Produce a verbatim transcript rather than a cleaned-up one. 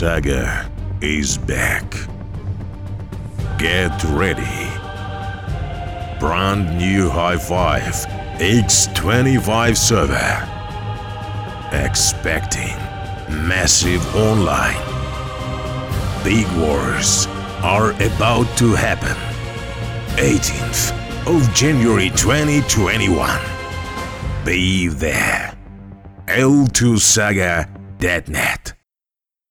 Saga is back. Get ready. Brand new High Five X twenty-five server. Expecting massive online. Big wars are about to happen. eighteenth of January twenty twenty-one. Be there. L two Saga dot net